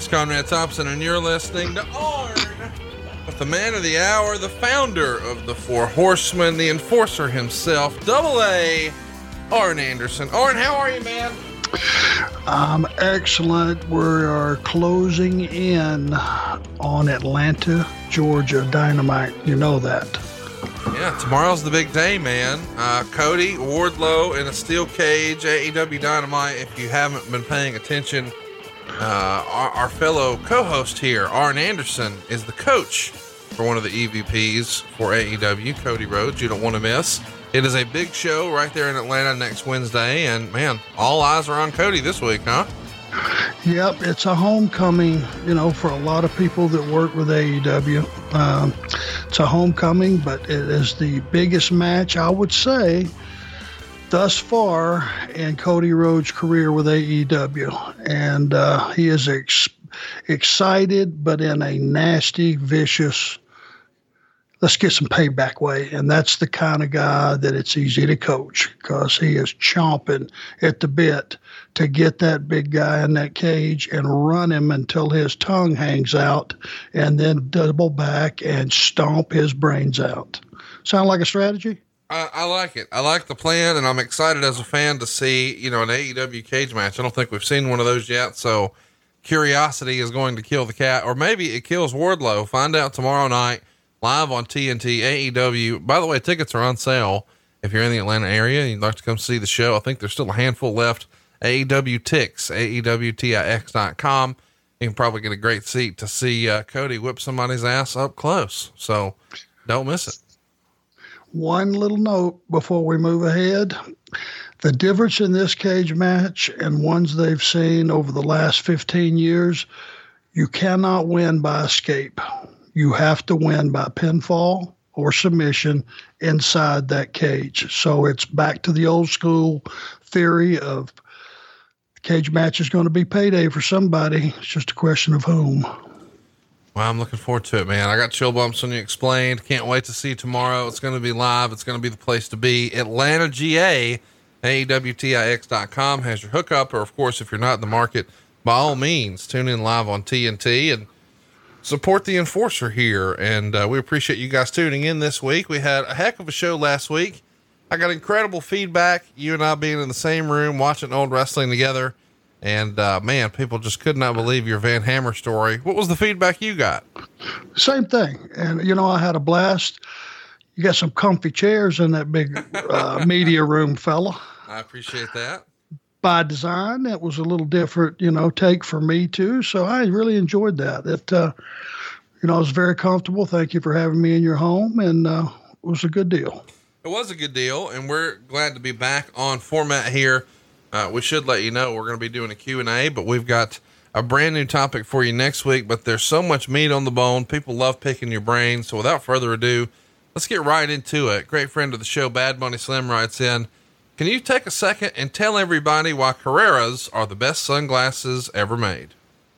Conrad Thompson, and you're listening to Arn with the man of the hour, the founder of the Four Horsemen, the enforcer himself, Double A, Arn Anderson. Arn, how are you, man? I'm excellent. We are closing in on Atlanta, Georgia Dynamite. You know that. Yeah, tomorrow's the big day, man. Cody, Wardlow in a steel cage, AEW Dynamite. If you haven't been paying attention, our fellow co-host here, Arn Anderson, is the coach for one of the EVPs for AEW, Cody Rhodes. You don't want to miss. It is a big show right there in Atlanta next Wednesday, and man, all eyes are on Cody this week, huh? Yep, it's a homecoming, for a lot of people that work with AEW. It's a homecoming, but it is the biggest match, I would say, thus far in Cody Rhodes' career with AEW. And he is excited, but in a nasty, vicious, let's get some payback way. And that's the kind of guy that it's easy to coach, because he is chomping at the bit to get that big guy in that cage and run him until his tongue hangs out, and then double back and stomp his brains out. Sound like a strategy? I like it. I like the plan, and I'm excited as a fan to see, an AEW cage match. I don't think we've seen one of those yet, so curiosity is going to kill the cat, or maybe it kills Wardlow. Find out tomorrow night, live on TNT, AEW. By the way, tickets are on sale. If you're in the Atlanta area and you'd like to come see the show, I think there's still a handful left. AEW Tix, AEWTIX.com. You can probably get a great seat to see Cody whip somebody's ass up close. So don't miss it. One little note before we move ahead. The difference in this cage match and ones they've seen over the last 15 years, you cannot win by escape. You have to win by pinfall or submission inside that cage. So it's back to the old school theory of the cage match is going to be payday for somebody. It's just a question of whom. Well, I'm looking forward to it, man. I got chill bumps when you explained. Can't wait to see you tomorrow. It's going to be live. It's going to be the place to be. Atlanta, GA, AEWTIX.com has your hookup. Or of course, if you're not in the market, by all means, tune in live on TNT and support the enforcer here. And we appreciate you guys tuning in this week. We had a heck of a show last week. I got incredible feedback. You and I being in the same room, watching old wrestling together. And, man, people just could not believe your Van Hammer story. What was the feedback you got? Same thing. And, I had a blast. You got some comfy chairs in that big, media room, fella. I appreciate that. By design, that was a little different, take for me too. So I really enjoyed that. It, I was very comfortable. Thank you for having me in your home. And, it was a good deal. It was a good deal. And we're glad to be back on format here. We should let you know we're going to be doing a Q&A, but we've got a brand new topic for you next week, but there's so much meat on the bone. People love picking your brain. So without further ado, let's get right into it. Great friend of the show, Bad Bunny Slim, writes in, can you take a second and tell everybody why Carreras are the best sunglasses ever made?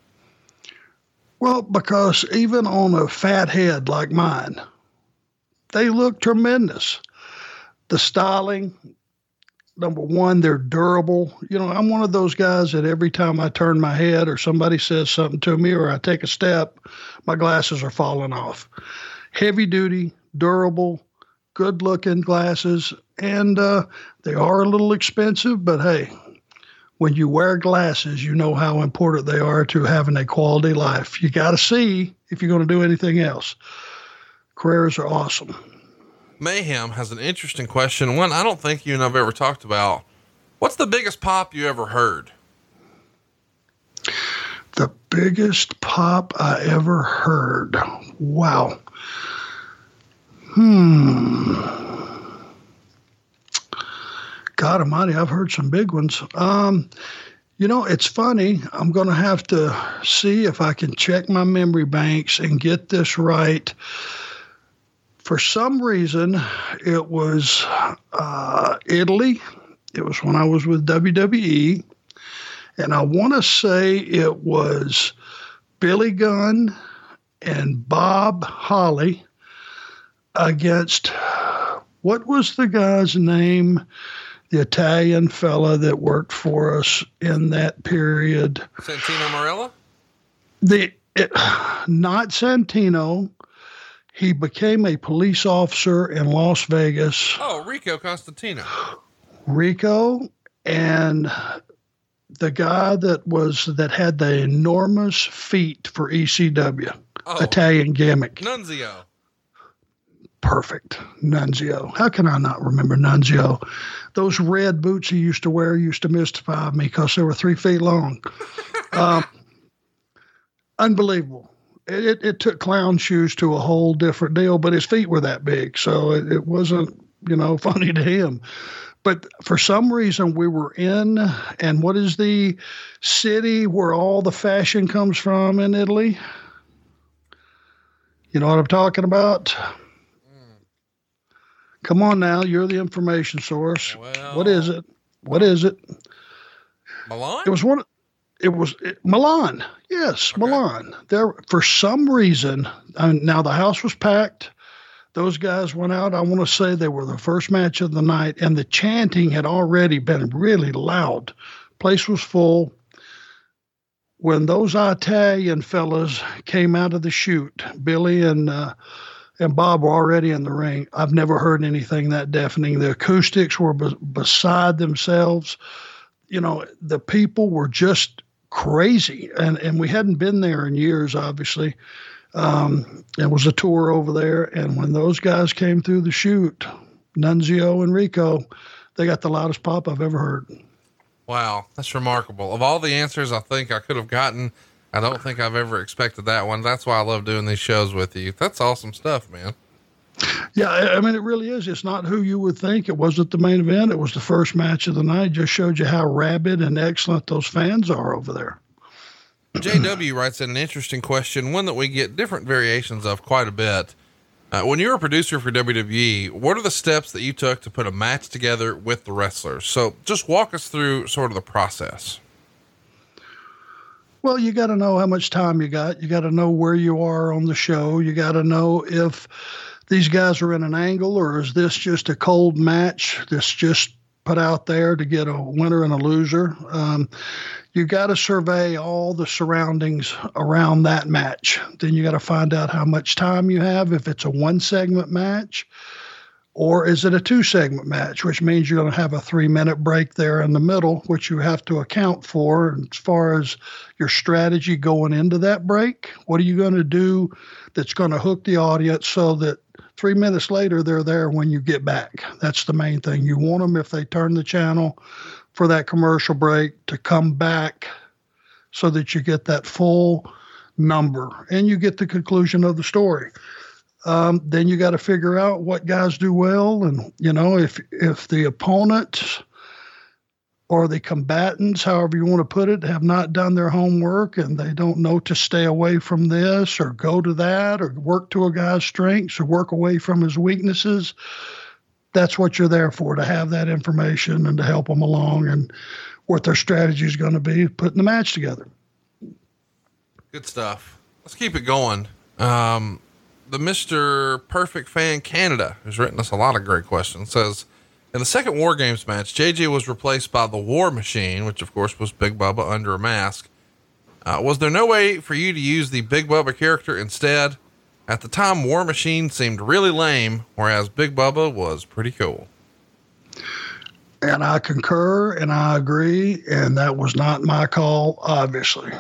Well, because even on a fat head like mine, they look tremendous. The styling, number one, they're durable. I'm one of those guys that every time I turn my head or somebody says something to me or I take a step, my glasses are falling off. Heavy duty, durable, good looking glasses. And they are a little expensive, but hey, when you wear glasses, you know how important they are to having a quality life. You got to see if you're going to do anything else. Carreras are awesome. Mayhem has an interesting question. One I don't think you and I've ever talked about. What's the biggest pop you ever heard? The biggest pop I ever heard. Wow. God almighty, I've heard some big ones. It's funny. I'm going to have to see if I can check my memory banks and get this right. For some reason, it was Italy. It was when I was with WWE. And I want to say it was Billy Gunn and Bob Holly against, what was the guy's name? The Italian fella that worked for us in that period. Santino Marella? Not Santino. He became a police officer in Las Vegas. Oh, Rico Constantino. Rico, and the guy that had the enormous feet for ECW, Italian gimmick. Nunzio. Perfect. Nunzio. How can I not remember Nunzio? Those red boots he used to wear used to mystify me because they were 3 feet long. Unbelievable. It took clown shoes to a whole different deal, but his feet were that big, so it wasn't, funny to him. But for some reason, we were in, and what is the city where all the fashion comes from in Italy? You know what I'm talking about? Come on now, you're the information source. Well, what is it? Milan? It was Milan. Yes, okay. Milan. There, for some reason, now the house was packed. Those guys went out. I want to say they were the first match of the night, and the chanting had already been really loud. Place was full. When those Italian fellas came out of the chute, Billy and Bob were already in the ring. I've never heard anything that deafening. The acoustics were beside themselves. The people were just crazy, and we hadn't been there in years, obviously. It was a tour over there, and when those guys came through the chute, Nunzio and Rico, they got the loudest pop I've ever heard. Wow, that's remarkable. Of all the answers I think I could have gotten, I don't think I've ever expected that one. That's why I love doing these shows with you. That's awesome stuff, man. Yeah, I mean, it really is. It's not who you would think. It wasn't the main event. It was the first match of the night. Just showed you how rabid and excellent those fans are over there. JW writes in an interesting question, one that we get different variations of quite a bit. When you're a producer for WWE, what are the steps that you took to put a match together with the wrestlers? So just walk us through sort of the process. Well, you got to know how much time you got. You got to know where you are on the show. You got to know if these guys are in an angle, or is this just a cold match that's just put out there to get a winner and a loser? You got to survey all the surroundings around that match. Then you got to find out how much time you have, if it's a 1-segment match, or is it a 2-segment match, which means you're going to have a 3-minute break there in the middle, which you have to account for as far as your strategy going into that break. What are you going to do that's going to hook the audience so that 3 minutes later, they're there when you get back? That's the main thing. You want them, if they turn the channel for that commercial break, to come back so that you get that full number and you get the conclusion of the story. Then you got to figure out what guys do well. And, if the opponent or the combatants, however you want to put it, have not done their homework and they don't know to stay away from this or go to that or work to a guy's strengths or work away from his weaknesses, that's what you're there for, to have that information and to help them along and what their strategy is going to be putting the match together. Good stuff. Let's keep it going. The Mr. Perfect Fan Canada, who's written us a lot of great questions, says, in the second War Games match, JJ was replaced by the War Machine, which of course was Big Bubba under a mask. Was there no way for you to use the Big Bubba character instead? At the time, War Machine seemed really lame, whereas Big Bubba was pretty cool. And I concur and I agree. And that was not my call, obviously.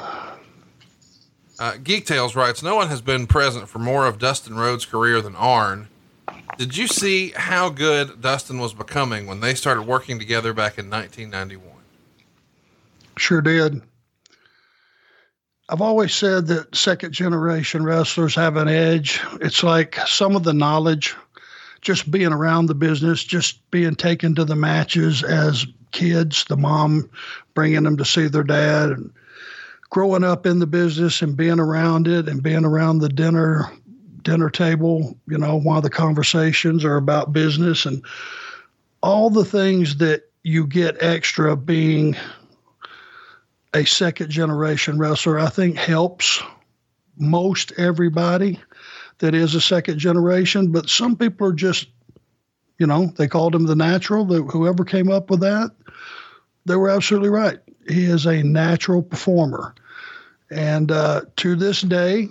Geek Tales writes, no one has been present for more of Dustin Rhodes' career than Arn. Did you see how good Dustin was becoming when they started working together back in 1991? Sure did. I've always said that second generation wrestlers have an edge. It's like some of the knowledge, just being around the business, just being taken to the matches as kids, the mom bringing them to see their dad, and growing up in the business and being around it and being around the dinner table, while the conversations are about business and all the things that you get extra being a second generation wrestler, I think helps most everybody that is a second generation. But some people are just, they called him the natural. Whoever came up with that, they were absolutely right. He is a natural performer. And to this day,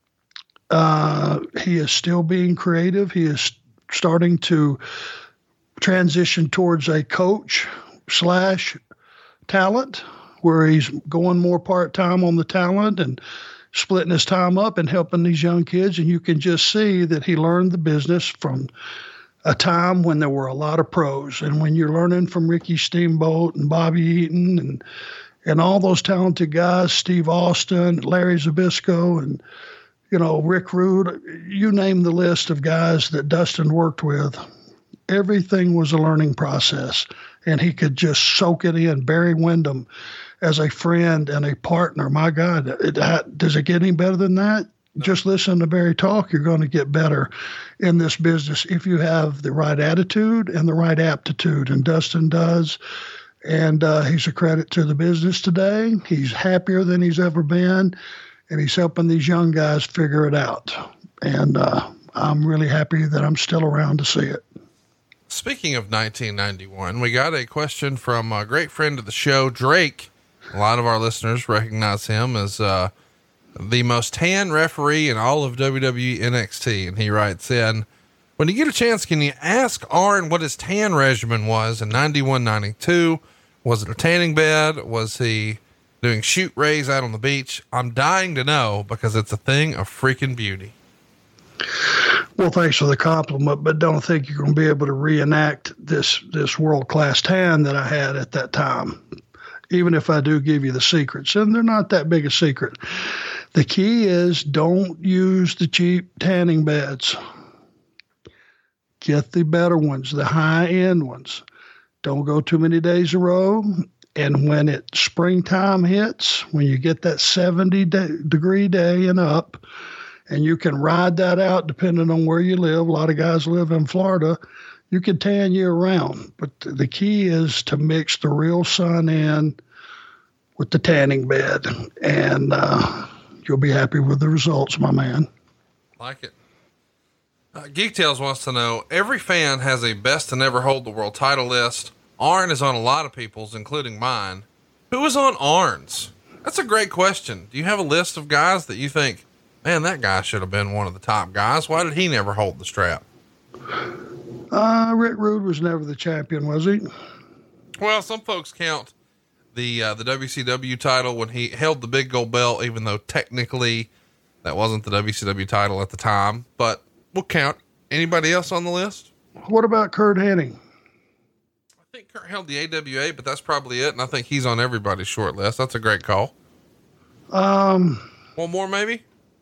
he is still being creative. He is starting to transition towards a coach / talent, where he's going more part-time on the talent and splitting his time up and helping these young kids. And you can just see that he learned the business from a time when there were a lot of pros. And when you're learning from Ricky Steamboat and Bobby Eaton and all those talented guys, Steve Austin, Larry Zbyszko, and, Rick Rude, you name the list of guys that Dustin worked with, everything was a learning process. And he could just soak it in. Barry Windham as a friend and a partner. My God, does it get any better than that? No. Just listen to Barry talk. You're going to get better in this business if you have the right attitude and the right aptitude. And Dustin does. And he's a credit to the business today. He's happier than he's ever been. And he's helping these young guys figure it out. And I'm really happy that I'm still around to see it. Speaking of 1991, we got a question from a great friend of the show, Drake. A lot of our listeners recognize him as the most tan referee in all of WWE NXT. And he writes in, when you get a chance, can you ask Arn what his tan regimen was in 91, 92? Was it a tanning bed? Was he doing shoot rays out on the beach? I'm dying to know because it's a thing of freaking beauty. Well, thanks for the compliment, but don't think you're going to be able to reenact this world-class tan that I had at that time, even if I do give you the secrets. And they're not that big a secret. The key is don't use the cheap tanning beds. Get the better ones, the high-end ones. Don't go too many days in a row. And when springtime hits, when you get that 70-degree day and up, and you can ride that out depending on where you live. A lot of guys live in Florida. You can tan year round, but the key is to mix the real sun in with the tanning bed, and you'll be happy with the results, my man. Like it. Geek Tales wants to know, every fan has a best to never hold the world title list. Arn is on a lot of people's, including mine. Who is on Arn's? That's a great question. Do you have a list of guys that you think, man, that guy should have been one of the top guys? Why did he never hold the strap? Rick Rude was never the champion, was he? Well, some folks count the WCW title when he held the big gold belt, even though technically that wasn't the WCW title at the time, but we'll count. Anybody else on the list? What about Curt Hennig? I think Kurt held the AWA, but that's probably it. And I think he's on everybody's short list. That's a great call. One more, maybe.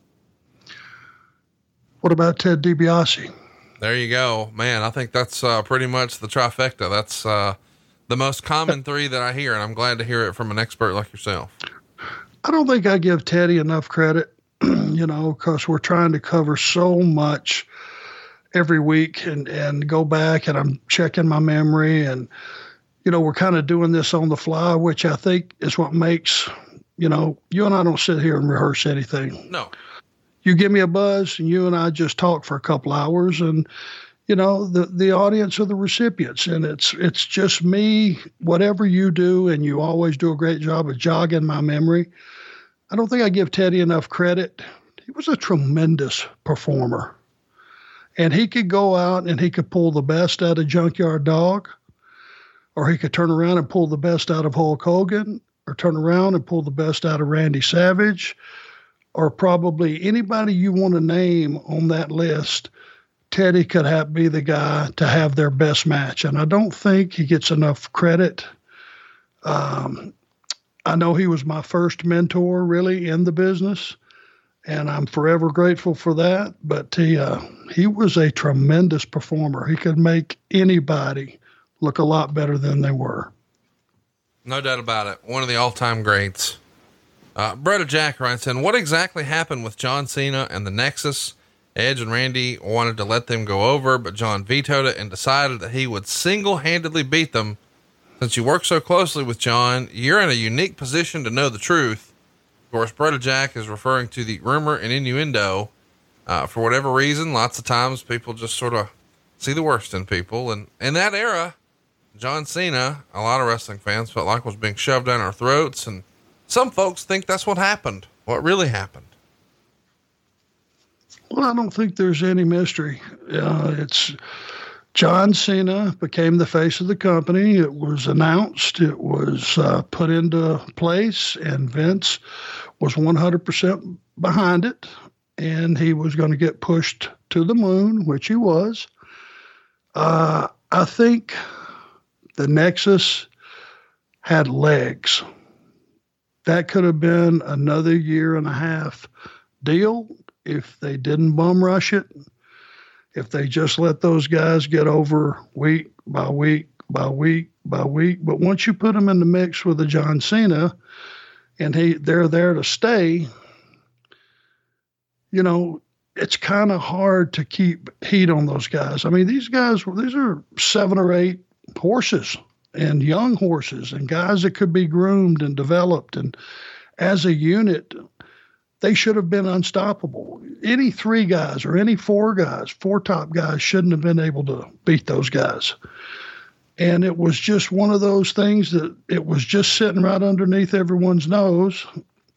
What about Ted DiBiase? There you go, man. I think that's pretty much the trifecta. That's the most common three that I hear, and I'm glad to hear it from an expert like yourself. I don't think I give Teddy enough credit, because we're trying to cover so much every week and go back, and I'm checking my memory, and we're kind of doing this on the fly, which I think is what makes you and I don't sit here and rehearse anything. No. You give me a buzz and you and I just talk for a couple hours, and, the audience are the recipients, and it's just me, whatever you do. And you always do a great job of jogging my memory. I don't think I give Teddy enough credit. He was a tremendous performer, and he could go out and he could pull the best out of Junkyard Dog, or he could turn around and pull the best out of Hulk Hogan, or turn around and pull the best out of Randy Savage, or probably anybody you want to name on that list. Teddy could be the guy to have their best match. And I don't think he gets enough credit. I know he was my first mentor really in the business, and I'm forever grateful for that. But he was a tremendous performer. He could make anybody look a lot better than they were. No doubt about it. One of the all-time greats. Brett Jack writes in, what exactly happened with John Cena and the Nexus? Edge and Randy wanted to let them go over, but John vetoed it and decided that he would single-handedly beat them. Since you work so closely with John, you're in a unique position to know the truth. Of course, Brett Jack is referring to the rumor and innuendo. For whatever reason, lots of times people just sort of see the worst in people. And in that era, John Cena, a lot of wrestling fans felt like was being shoved down our throats, and some folks think that's what happened. What really happened? Well, I don't think there's any mystery. It's John Cena became the face of the company. It was announced, it was put into place, and Vince was 100% behind it. And he was going to get pushed to the moon, which he was. I think the Nexus had legs. That could have been another 1.5 year deal if they didn't bum rush it, if they just let those guys get over week by week by week by week. But once you put them in the mix with a John Cena and they're there to stay, you know, it's kind of hard to keep heat on those guys. I mean, these are 7 or 8 horses and young horses and guys that could be groomed and developed. And as a unit, they should have been unstoppable. Any 3 guys or any 4 guys, 4 top guys shouldn't have been able to beat those guys. And it was just one of those things that it was just sitting right underneath everyone's nose.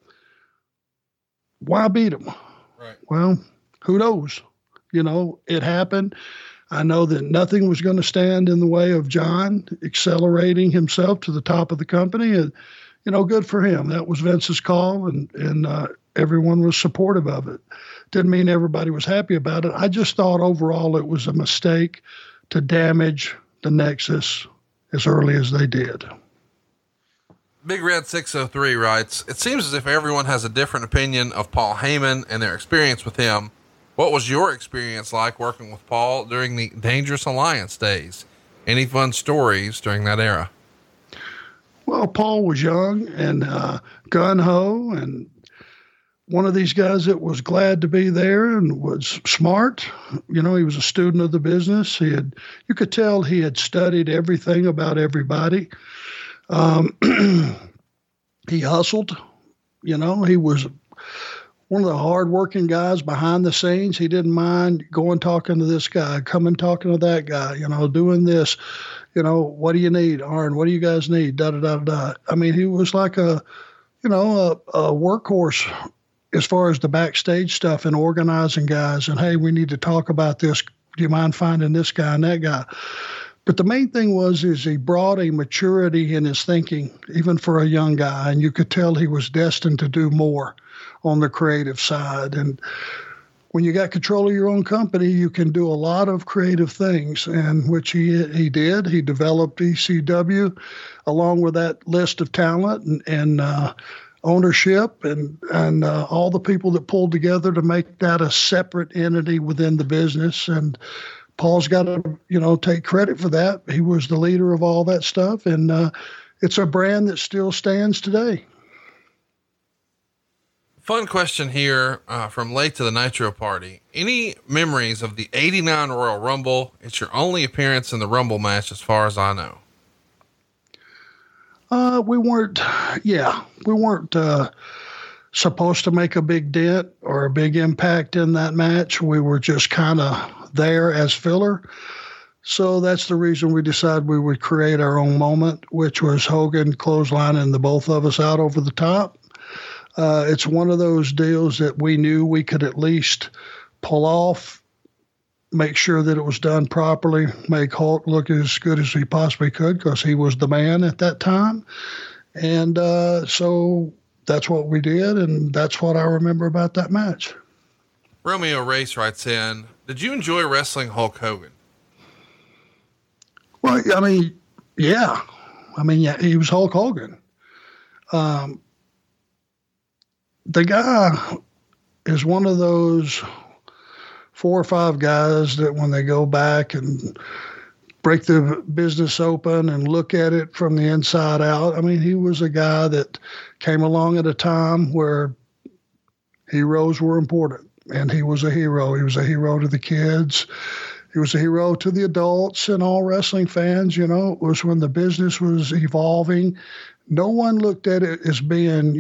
Why beat them? Right. Well, who knows? You know, it happened. I know that nothing was going to stand in the way of John accelerating himself to the top of the company. And, you know, good for him. That was Vince's call, and everyone was supportive of it. Didn't mean everybody was happy about it. I just thought overall it was a mistake to damage the Nexus as early as they did. Big Red 603 writes, it seems as if everyone has a different opinion of Paul Heyman and their experience with him. What was your experience like working with Paul during the Dangerous Alliance days? Any fun stories during that era? Well, Paul was young and gung-ho, and one of these guys that was glad to be there and was smart. You know, he was a student of the business. You could tell he had studied everything about everybody. He hustled, you know, he was one of the hardworking guys behind the scenes. He didn't mind going talking to this guy, coming talking to that guy, you know, doing this, you know, what do you need, Arn? What do you guys need? Da, da, da, da. I mean, he was like a workhorse as far as the backstage stuff and organizing guys. And, hey, we need to talk about this. Do you mind finding this guy and that guy? But the main thing is he brought a maturity in his thinking, even for a young guy, and you could tell he was destined to do more on the creative side. And when you got control of your own company, you can do a lot of creative things, and which he did. He developed ECW along with that list of talent and ownership and all the people that pulled together to make that a separate entity within the business. And Paul's got to, you know, take credit for that. He was the leader of all that stuff, and it's a brand that still stands today. Fun question here from Late to the Nitro Party. Any memories of the 89 Royal Rumble? It's your only appearance in the Rumble match as far as I know. We weren't supposed to make a big dent or a big impact in that match. We were just kind of there as filler. So that's the reason we decided we would create our own moment, which was Hogan clotheslining the both of us out over the top. It's one of those deals that we knew we could at least pull off, make sure that it was done properly, make Hulk look as good as he possibly could because he was the man at that time. And so that's what we did, and that's what I remember about that match. Romeo Race writes in, did you enjoy wrestling Hulk Hogan? Well, I mean, yeah. He was Hulk Hogan. The guy is one of those 4 or 5 guys that when they go back and break the business open and look at it from the inside out, I mean, he was a guy that came along at a time where heroes were important. And he was a hero. He was a hero to the kids. He was a hero to the adults and all wrestling fans. You know, it was when the business was evolving. No one looked at it as being,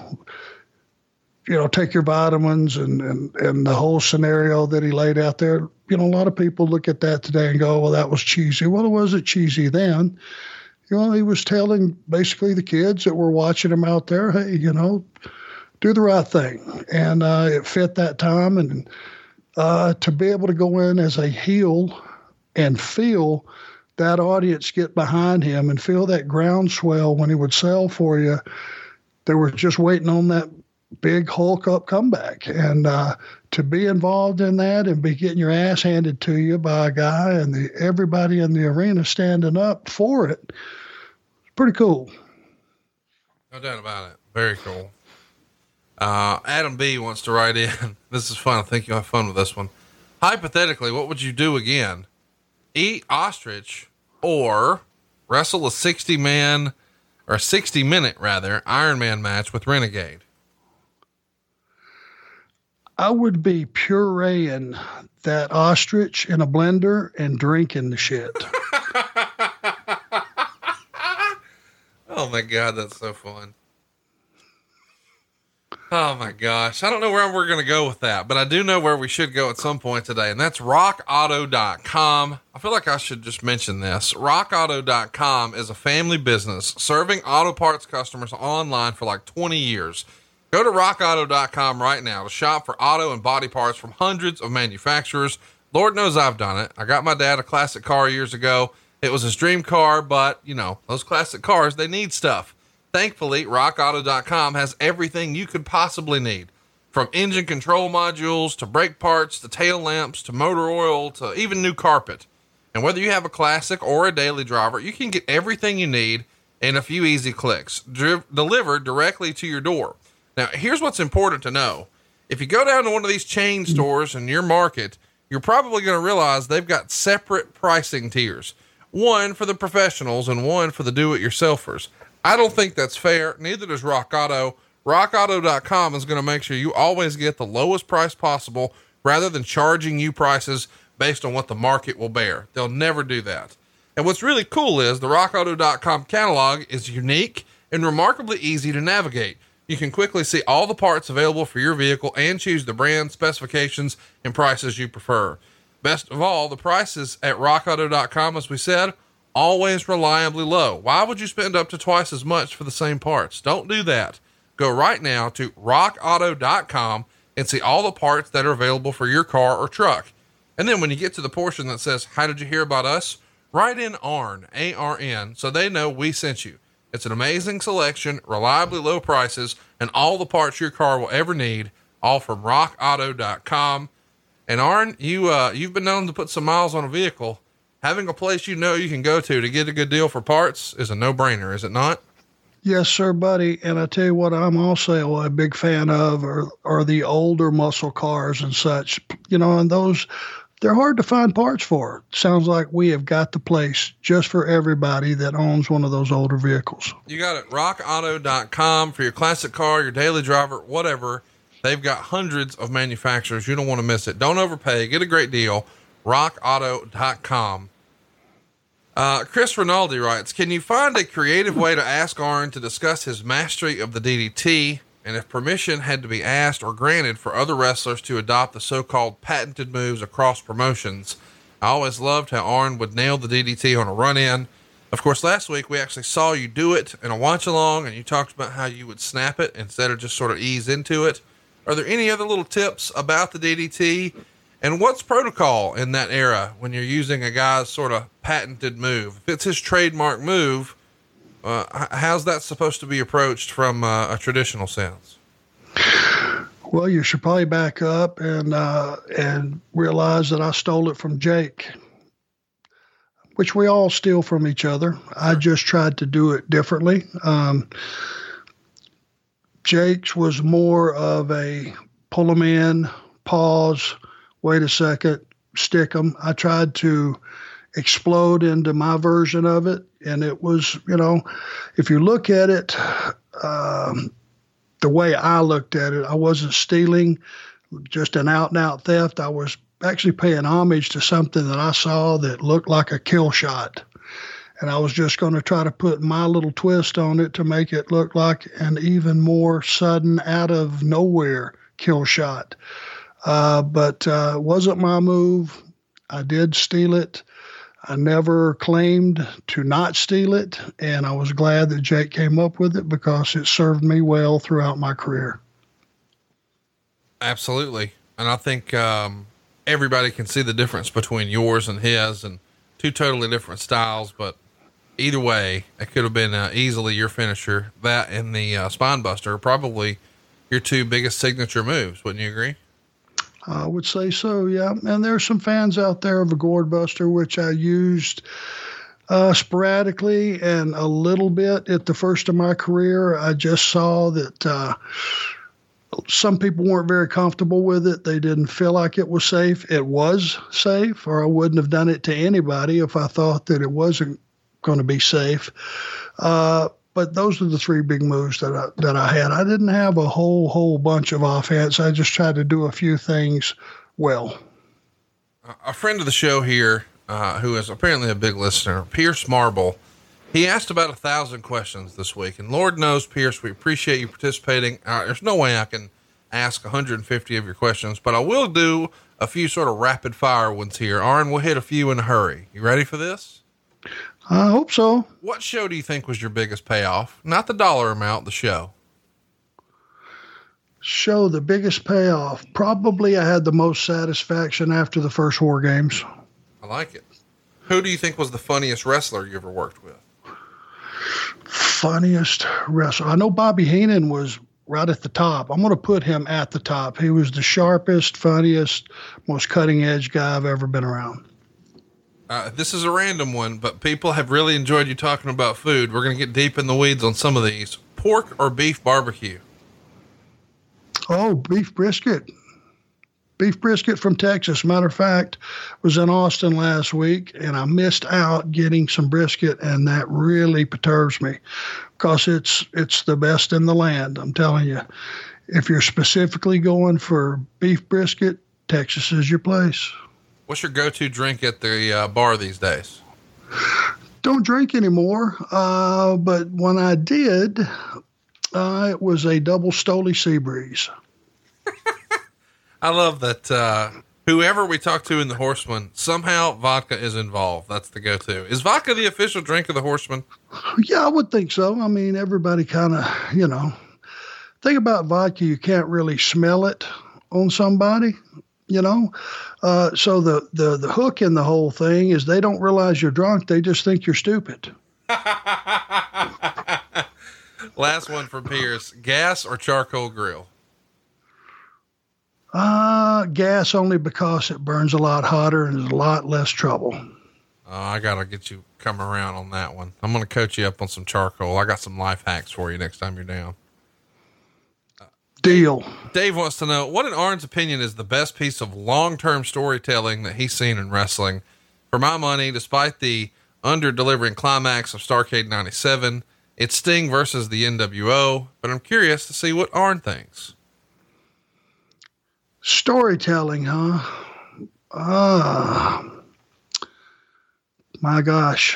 take your vitamins and the whole scenario that he laid out there. You know, a lot of people look at that today and go, well, that was cheesy. Well, it wasn't cheesy then. You know, he was telling basically the kids that were watching him out there, hey, do the right thing. And it fit that time. And to be able to go in as a heel and feel that audience get behind him and feel that groundswell when he would sell for you, they were just waiting on that big Hulk up comeback. And to be involved in that and be getting your ass handed to you by a guy and everybody in the arena standing up for it, it's pretty cool. No doubt about it. Very cool. Adam B wants to write in. This is fun. I think you'll have fun with this one. Hypothetically, what would you do again? Eat ostrich or wrestle a 60-minute Iron Man match with Renegade? I would be pureeing that ostrich in a blender and drinking the shit. Oh my God, that's so fun. Oh my gosh. I don't know where we're going to go with that, but I do know where we should go at some point today, and that's rockauto.com. I feel like I should just mention this. Rockauto.com is a family business serving auto parts customers online for like 20 years. Go to rockauto.com right now to shop for auto and body parts from hundreds of manufacturers. Lord knows I've done it. I got my dad a classic car years ago. It was his dream car, but you know, those classic cars, they need stuff. Thankfully, rockauto.com has everything you could possibly need, from engine control modules to brake parts to tail lamps to motor oil to even new carpet. And whether you have a classic or a daily driver, you can get everything you need in a few easy clicks, delivered directly to your door. Now, here's what's important to know. If you go down to one of these chain stores in your market, you're probably going to realize they've got separate pricing tiers. One for the professionals and one for the do-it-yourselfers. I don't think that's fair. Neither does Rock Auto. RockAuto.com is going to make sure you always get the lowest price possible rather than charging you prices based on what the market will bear. They'll never do that. And what's really cool is the RockAuto.com catalog is unique and remarkably easy to navigate. You can quickly see all the parts available for your vehicle and choose the brand, specifications, and prices you prefer. Best of all, the prices at rockauto.com, as we said, always reliably low. Why would you spend up to twice as much for the same parts? Don't do that. Go right now to rockauto.com and see all the parts that are available for your car or truck. And then when you get to the portion that says, how did you hear about us? Write in ARN, A-R-N, so they know we sent you. It's an amazing selection, reliably low prices, and all the parts your car will ever need, all from rockauto.com. And Arn, you've been known to put some miles on a vehicle. Having a place you know you can go to get a good deal for parts is a no-brainer, is it not? Yes, sir, buddy. And I tell you what, I'm also a big fan of are the older muscle cars and such. You know, and those, they're hard to find parts for. Sounds like we have got the place just for everybody that owns one of those older vehicles. You got it. RockAuto.com for your classic car, your daily driver, whatever. They've got hundreds of manufacturers. You don't want to miss it. Don't overpay. Get a great deal. RockAuto.com. Chris Rinaldi writes, can you find a creative way to ask Arn to discuss his mastery of the DDT, and if permission had to be asked or granted for other wrestlers to adopt the so-called patented moves across promotions? I always loved how Arn would nail the DDT on a run-in. Of course, last week we actually saw you do it in a watch-along, and you talked about how you would snap it instead of just sort of ease into it. Are there any other little tips about the DDT? And what's protocol in that era when you're using a guy's sort of patented move? If it's his trademark move, how's that supposed to be approached from a traditional sense? Well, you should probably back up and realize that I stole it from Jake, which we all steal from each other. I just tried to do it differently. Jake's was more of a pull 'em in, pause, wait a second, stick 'em. I tried to explode into my version of it. And it was, you know, if you look at it, the way I looked at it, I wasn't stealing just an out and out theft. I was actually paying homage to something that I saw that looked like a kill shot. And I was just going to try to put my little twist on it to make it look like an even more sudden, out of nowhere kill shot. But it wasn't my move. I did steal it. I never claimed to not steal it. And I was glad that Jake came up with it because it served me well throughout my career. Absolutely. And I think, everybody can see the difference between yours and his, and two totally different styles, but either way, it could have been easily your finisher. That and the spine buster are probably your two biggest signature moves. Wouldn't you agree? I would say so, yeah. And there's some fans out there of a gourd buster, which I used sporadically and a little bit at the first of my career. I just saw that some people weren't very comfortable with it. They didn't feel like it was safe. It was safe, or I wouldn't have done it to anybody if I thought that it wasn't going to be safe. But those are the three big moves that I had. I didn't have a whole bunch of offense. I just tried to do a few things well. A friend of the show here, who is apparently a big listener, Pierce Marble, he asked about 1,000 questions this week, and Lord knows, Pierce, we appreciate you participating. There's no way I can ask 150 of your questions, but I will do a few sort of rapid fire ones here. Arn, we'll hit a few in a hurry. You ready for this? I hope so. What show do you think was your biggest payoff? Not the dollar amount, the show. Show, the biggest payoff. Probably I had the most satisfaction after the first War Games. I like it. Who do you think was the funniest wrestler you ever worked with? Funniest wrestler. I know Bobby Heenan was right at the top. I'm going to put him at the top. He was the sharpest, funniest, most cutting edge guy I've ever been around. This is a random one, but people have really enjoyed you talking about food. We're going to get deep in the weeds on some of these. Pork or beef barbecue? Oh, beef brisket. Beef brisket from Texas. Matter of fact, was in Austin last week, and I missed out getting some brisket, and that really perturbs me because it's the best in the land. I'm telling you, if you're specifically going for beef brisket, Texas is your place. What's your go-to drink at the bar these days? Don't drink anymore, but when I did, it was a double Stoli Seabreeze. I love that whoever we talk to in the Horseman, somehow vodka is involved. That's the go-to. Is vodka the official drink of the Horseman? Yeah, I would think so. I mean, everybody kind of, thing about vodka, you can't really smell it on somebody, So the hook in the whole thing is they don't realize you're drunk. They just think you're stupid. Last one from Pierce. Gas or charcoal grill? Gas, only because it burns a lot hotter and is a lot less trouble. I gotta get you come around on that one. I'm going to coach you up on some charcoal. I got some life hacks for you next time you're down. Deal. Dave wants to know, what in Arn's opinion is the best piece of long-term storytelling that he's seen in wrestling? For my money, despite the under-delivering climax of Starrcade 97, it's Sting versus the NWO, but I'm curious to see what Arn thinks. Storytelling, huh? My gosh.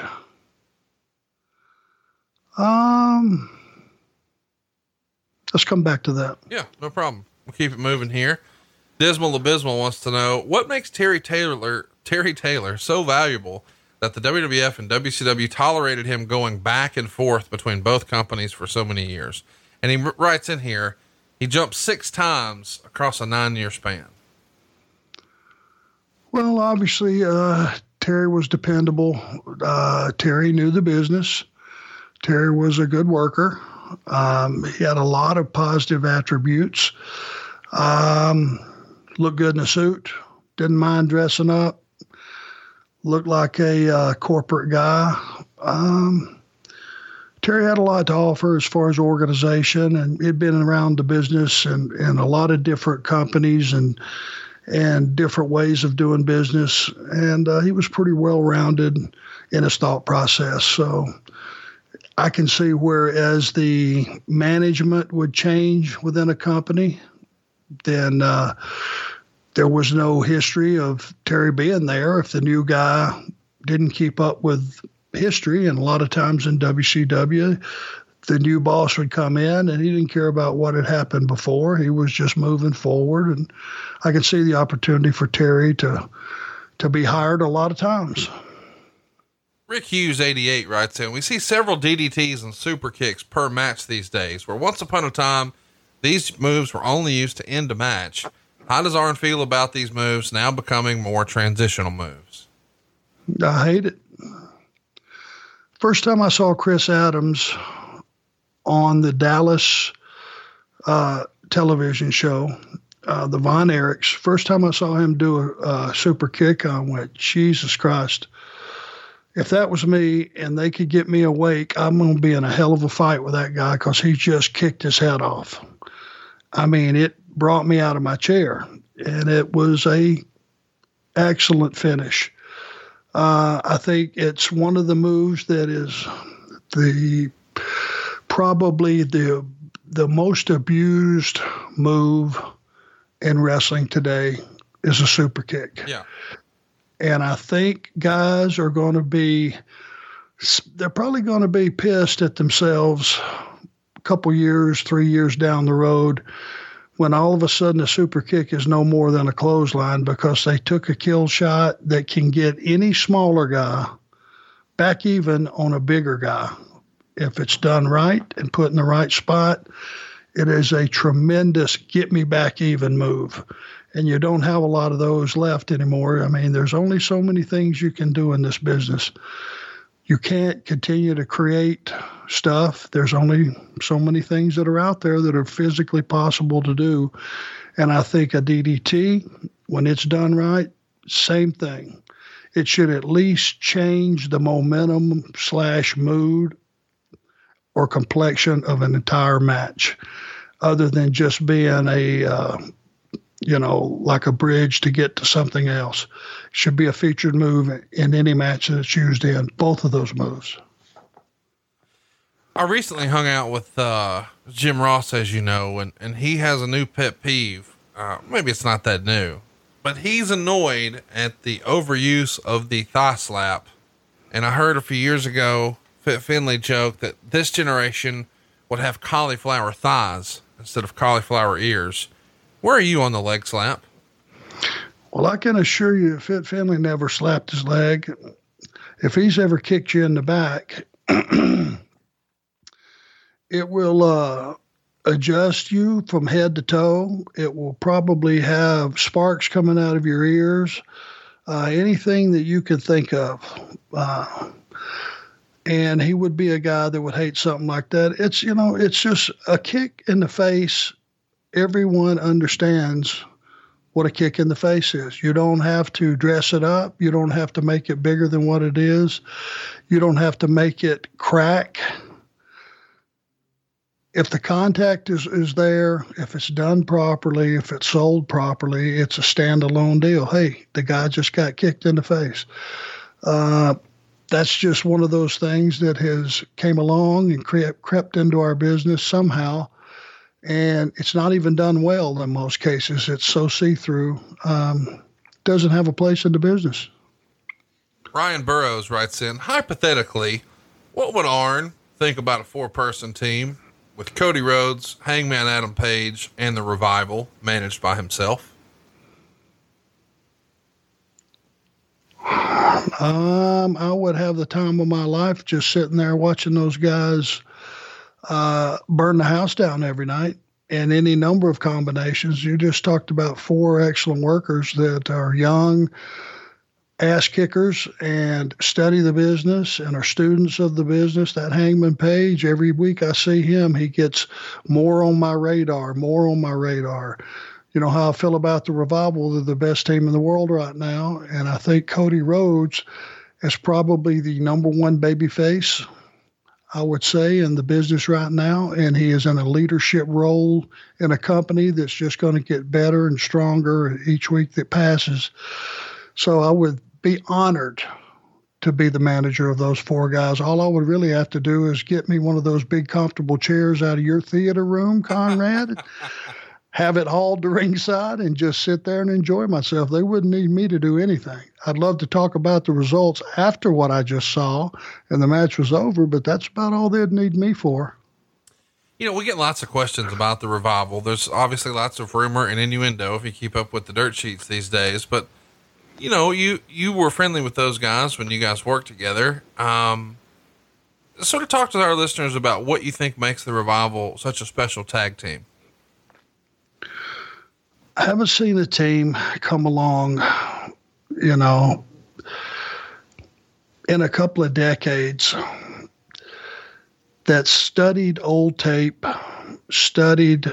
Let's come back to that. Yeah, no problem. We'll keep it moving here. Dismal Abysmal wants to know, what makes Terry Taylor so valuable that the WWF and WCW tolerated him going back and forth between both companies for so many years? And he writes in here, he jumped 6 times across a 9-year span. Well, obviously, Terry was dependable. Terry knew the business. Terry was a good worker. He had a lot of positive attributes. Looked good in a suit. Didn't mind dressing up. Looked like a corporate guy. Terry had a lot to offer as far as organization, and he'd been around the business and a lot of different companies and different ways of doing business. And he was pretty well-rounded in his thought process. So I can see where as the management would change within a company, then there was no history of Terry being there if the new guy didn't keep up with history. And a lot of times in WCW, the new boss would come in and he didn't care about what had happened before. He was just moving forward. And I can see the opportunity for Terry to be hired a lot of times. Rick Hughes 88 writes in, we see several DDTs and super kicks per match these days, where once upon a time, These moves were only used to end a match. How does Arn feel about these moves now becoming more transitional moves? I hate it. First time I saw Chris Adams on the Dallas television show, the Von Erichs, first time I saw him do a super kick, I went, Jesus Christ. If that was me and they could get me awake, I'm going to be in a hell of a fight with that guy because he just kicked his head off. I mean, it brought me out of my chair, and it was a excellent finish. I think it's one of the moves that is probably the most abused move in wrestling today is a super kick. Yeah. And I think guys are going to they're probably going to be pissed at themselves a couple years, 3 years down the road when all of a sudden a super kick is no more than a clothesline because they took a kill shot that can get any smaller guy back even on a bigger guy. If it's done right and put in the right spot, it is a tremendous get me back even move. And you don't have a lot of those left anymore. I mean, there's only so many things you can do in this business. You can't continue to create stuff. There's only so many things that are out there that are physically possible to do. And I think a DDT, when it's done right, same thing. It should at least change the momentum / mood or complexion of an entire match, other than just being like a bridge to get to something else. It should be a featured move in any match that it's used in, both of those moves. I recently hung out with Jim Ross, as you know, and he has a new pet peeve. Maybe it's not that new, but he's annoyed at the overuse of the thigh slap. And I heard a few years ago, Fit Finlay joke that this generation would have cauliflower thighs instead of cauliflower ears. Where are you on the leg slap? Well, I can assure you Fit Finlay never slapped his leg. If he's ever kicked you in the back, it will adjust you from head to toe. It will probably have sparks coming out of your ears, anything that you could think of. And he would be a guy that would hate something like that. It's just a kick in the face. Everyone understands what a kick in the face is. You don't have to dress it up. You don't have to make it bigger than what it is. You don't have to make it crack. If the contact is there, if it's done properly, if it's sold properly, it's a standalone deal. Hey, the guy just got kicked in the face. That's just one of those things that has came along and crept into our business somehow. And it's not even done well in most cases. It's so see-through. Doesn't have a place in the business. Ryan Burrows writes in, hypothetically, what would Arn think about a 4-person team with Cody Rhodes, Hangman Adam Page, and the Revival managed by himself? I would have the time of my life just sitting there watching those guys burn the house down every night, and any number of combinations. You just talked about 4 excellent workers that are young ass kickers and study the business and are students of the business. That Hangman Page, every week I see him, he gets more on my radar. You know how I feel about the Revival. They're the best team in the world right now. And I think Cody Rhodes is probably the number 1 babyface, I would say, in the business right now. And he is in a leadership role in a company that's just going to get better and stronger each week that passes. So I would be honored to be the manager of those 4 guys. All I would really have to do is get me one of those big comfortable chairs out of your theater room, Conrad, have it hauled to ringside, and just sit there and enjoy myself. They wouldn't need me to do anything. I'd love to talk about the results after what I just saw and the match was over, but that's about all they'd need me for. You know, we get lots of questions about the Revival. There's obviously lots of rumor and innuendo if you keep up with the dirt sheets these days, but you know, you were friendly with those guys when you guys worked together. Sort of talk to our listeners about what you think makes the Revival such a special tag team. I haven't seen a team come along, you know, in a couple of decades that studied old tape, studied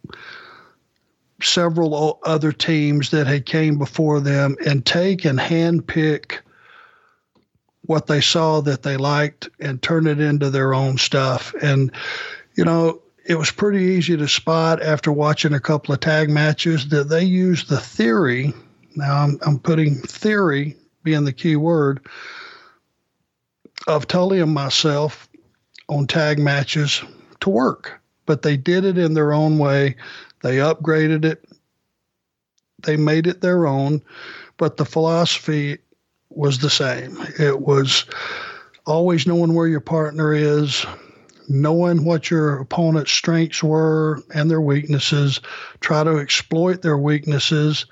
several other teams that had came before them, and take and handpick what they saw that they liked and turn it into their own stuff. And, you know, it was pretty easy to spot after watching a couple of tag matches that they used the theory. Now I'm putting theory being the key word of Tully and myself on tag matches to work, but they did it in their own way. They upgraded it. They made it their own, but the philosophy was the same. It was always knowing where your partner is, knowing what your opponent's strengths were and their weaknesses, try to exploit their weaknesses,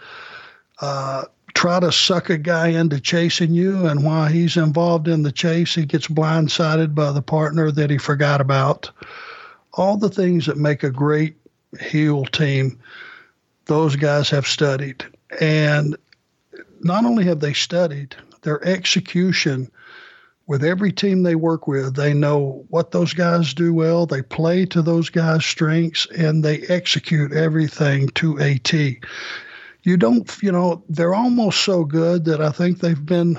try to suck a guy into chasing you, and while he's involved in the chase, he gets blindsided by the partner that he forgot about. All the things that make a great heel team, those guys have studied. And not only have they studied, their execution with every team they work with, they know what those guys do well, they play to those guys' strengths, and they execute everything to a T. You don't, you know, they're almost so good that I think they've been,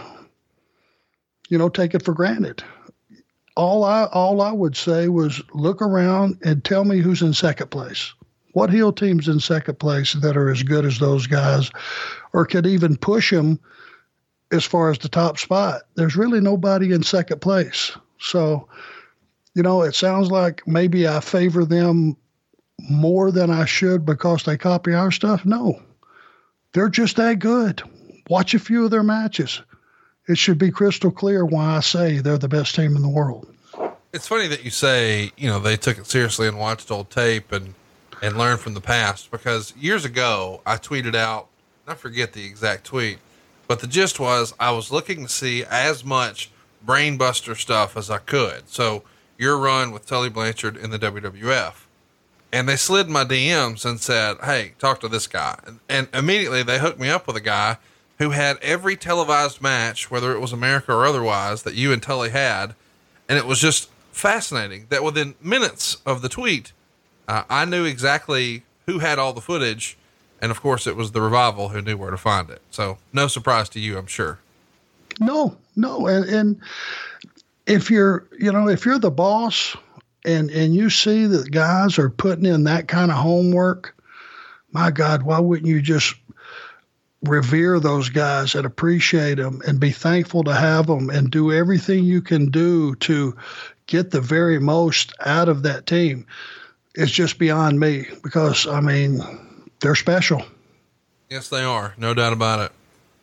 you know, taken for granted. All I would say was look around and tell me who's in second place. What heel team's in second place that are as good as those guys or could even push them as far as the top spot? There's really nobody in second place. So, you know, it sounds like maybe I favor them more than I should because they copy our stuff. No, they're just that good. Watch a few of their matches. It should be crystal clear why I say they're the best team in the world. It's funny that you say, you know, they took it seriously and watched old tape and learned from the past, because years ago I tweeted out, I forget the exact tweet, but the gist was I was looking to see as much brainbuster stuff as I could. So your run with Tully Blanchard in the WWF, and they slid my DMs and said, hey, talk to this guy. And immediately they hooked me up with a guy who had every televised match, whether it was America or otherwise, that you and Tully had. And it was just fascinating that within minutes of the tweet, I knew exactly who had all the footage. And of course it was the Revival who knew where to find it. So no surprise to you, I'm sure. No. And if you're the boss and you see that guys are putting in that kind of homework, my God, why wouldn't you just revere those guys and appreciate them and be thankful to have them and do everything you can do to get the very most out of that team? It's just beyond me because, I mean, they're special. Yes, they are. No doubt about it.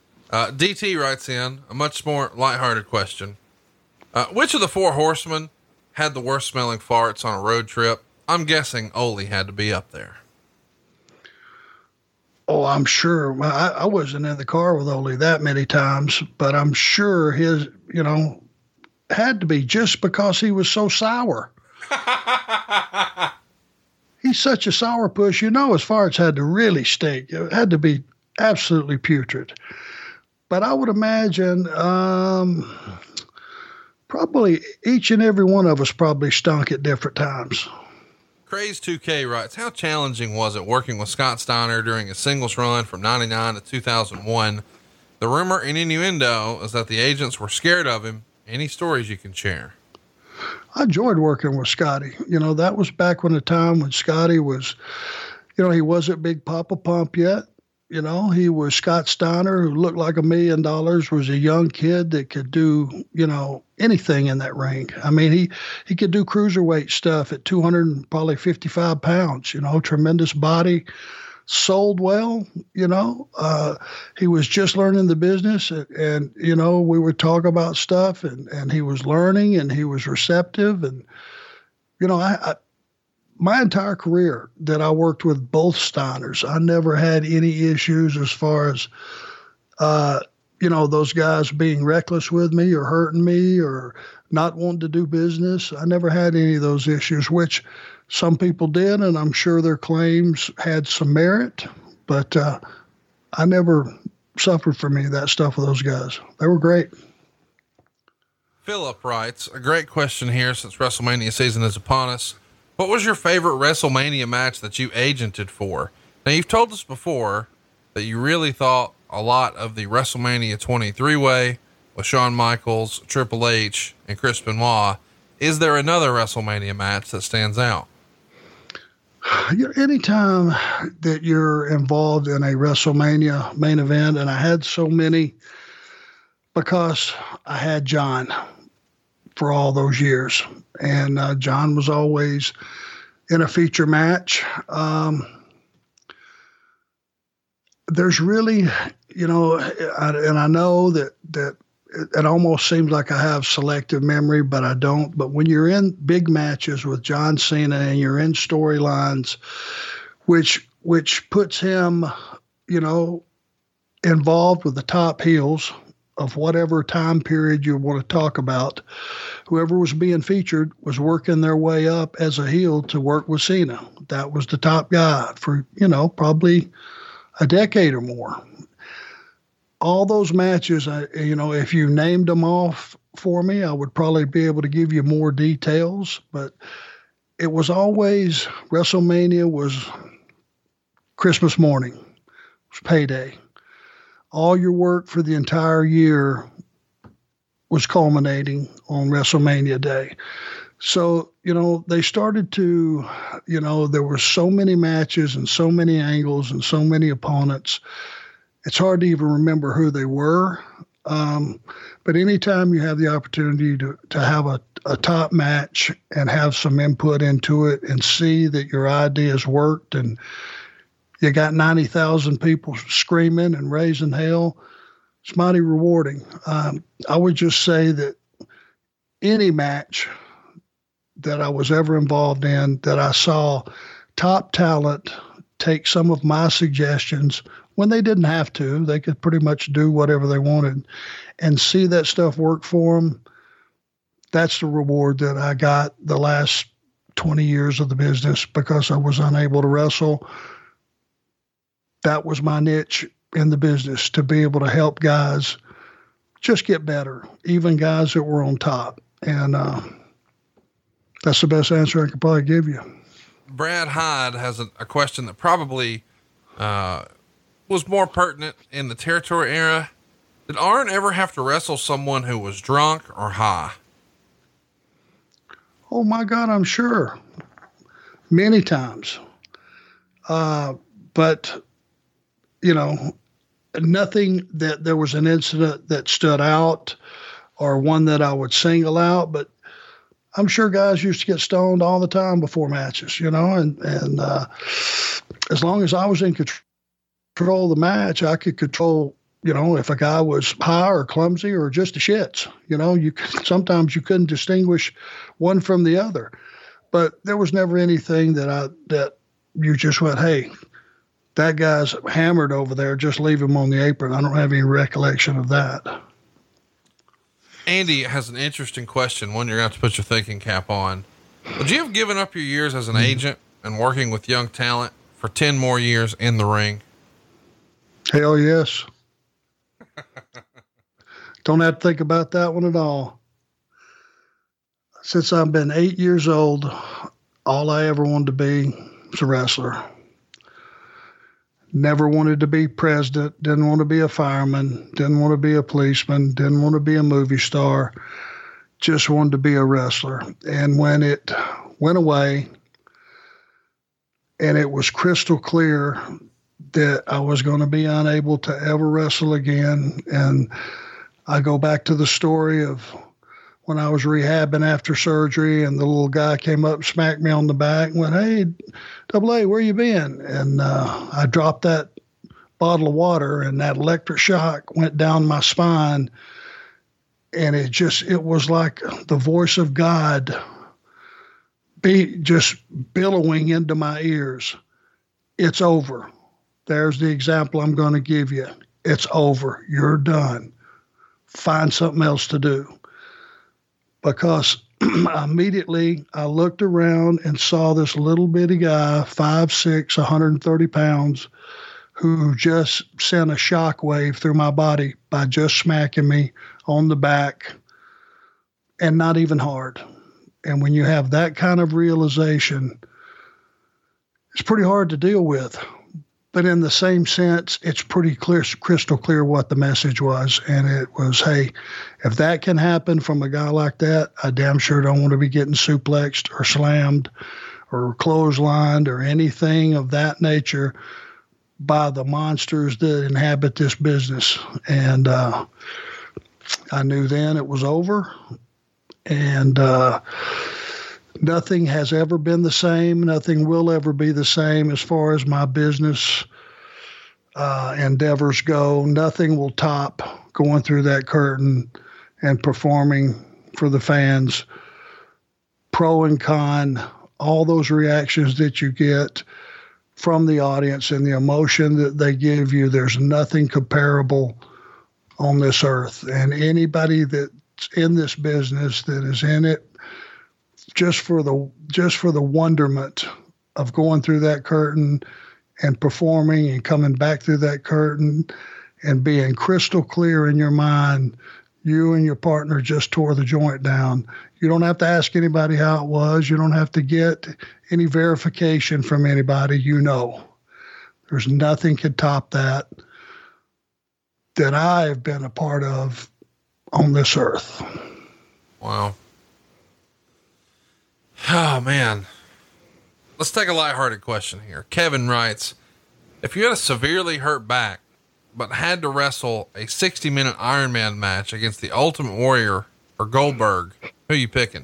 DT writes in a much more lighthearted question. Which of the four horsemen had the worst smelling farts on a road trip? I'm guessing Ole had to be up there. Oh, I'm sure. I wasn't in the car with Ole that many times, but I'm sure his, had to be just because he was so sour. He's such a sourpuss, his farts had to really stink. It had to be absolutely putrid. But I would imagine probably each and every one of us probably stunk at different times. Craze 2K writes, how challenging was it working with Scott Steiner during a singles run from 99 to 2001? The rumor and innuendo is that the agents were scared of him. Any stories you can share? I enjoyed working with Scotty. That was back when the time when Scotty was, he wasn't Big Papa Pump yet. He was Scott Steiner, who looked like $1 million, was a young kid that could do, anything in that ring. I mean, he could do cruiserweight stuff at 255 pounds, tremendous body, sold well, he was just learning the business and we would talk about stuff and he was learning and he was receptive. And, my entire career that I worked with both Steiners, I never had any issues as far as, those guys being reckless with me or hurting me or not wanting to do business. I never had any of those issues, which some people did, and I'm sure their claims had some merit. But I never suffered from any of that stuff with those guys. They were great. Philip writes, a great question here since WrestleMania season is upon us. What was your favorite WrestleMania match that you agented for? Now, you've told us before that you really thought a lot of the WrestleMania 23 way with Shawn Michaels, Triple H, and Chris Benoit. Is there another WrestleMania match that stands out? Anytime that you're involved in a WrestleMania main event, and I had so many because I had John for all those years, and John was always in a feature match. There's really, and I know that it almost seems like I have selective memory, but I don't. But when you're in big matches with John Cena and you're in storylines, which puts him, involved with the top heels of whatever time period you want to talk about, whoever was being featured was working their way up as a heel to work with Cena. That was the top guy for, probably a decade or more. All those matches, if you named them off for me, I would probably be able to give you more details, but it was always WrestleMania was Christmas morning, it was payday. All your work for the entire year was culminating on WrestleMania Day. So, they started to, there were so many matches and so many angles and so many opponents. It's hard to even remember who they were. But anytime you have the opportunity to have a top match and have some input into it and see that your ideas worked and you got 90,000 people screaming and raising hell, it's mighty rewarding. I would just say that any match that I was ever involved in that I saw top talent take some of my suggestions when they didn't have to, they could pretty much do whatever they wanted, and see that stuff work for them. That's the reward that I got the last 20 years of the business because I was unable to wrestle. That was my niche in the business, to be able to help guys just get better, even guys that were on top. And that's the best answer I could probably give you. Brad Hyde has a question that probably was more pertinent in the territory era. Did Arn ever have to wrestle someone who was drunk or high? Oh my God, I'm sure. Many times. But, nothing that there was an incident that stood out or one that I would single out, but I'm sure guys used to get stoned all the time before matches, and as long as I was in control of the match, I could control, if a guy was high or clumsy or just the shits, sometimes you couldn't distinguish one from the other, but there was never anything that you just went, hey, that guy's hammered over there, just leave him on the apron. I don't have any recollection of that. Andy has an interesting question, one you're going to have to put your thinking cap on. Would you have given up your years as an agent and working with young talent for 10 more years in the ring? Hell yes. Don't have to think about that one at all. Since I've been 8 years old, all I ever wanted to be was a wrestler. Never wanted to be president, didn't want to be a fireman, didn't want to be a policeman, didn't want to be a movie star, just wanted to be a wrestler. And when it went away and it was crystal clear that I was going to be unable to ever wrestle again, and I go back to the story of when I was rehabbing after surgery and the little guy came up, smacked me on the back and went, hey, Double A, where you been? And I dropped that bottle of water and that electric shock went down my spine. And it was like the voice of God just billowing into my ears. It's over. There's the example I'm going to give you. It's over. You're done. Find something else to do. Because immediately I looked around and saw this little bitty guy, 5'6", 130 pounds, who just sent a shockwave through my body by just smacking me on the back, and not even hard. And when you have that kind of realization, it's pretty hard to deal with. But in the same sense, it's pretty clear, crystal clear what the message was. And it was, hey, if that can happen from a guy like that, I damn sure don't want to be getting suplexed or slammed or clotheslined or anything of that nature by the monsters that inhabit this business. And I knew then it was over. And nothing has ever been the same. Nothing will ever be the same as far as my business endeavors go. Nothing will top going through that curtain and performing for the fans, pro and con, all those reactions that you get from the audience and the emotion that they give you. There's nothing comparable on this earth. And anybody that's in this business, that is in it just for the wonderment of going through that curtain and performing and coming back through that curtain and being crystal clear in your mind, you and your partner just tore the joint down. You don't have to ask anybody how it was. You don't have to get any verification from anybody. You know, there's nothing could top that I have been a part of on this earth. Wow. Oh, man. Let's take a lighthearted question here. Kevin writes, if you had a severely hurt back, but had to wrestle a 60-minute Ironman match against the Ultimate Warrior or Goldberg, who are you picking?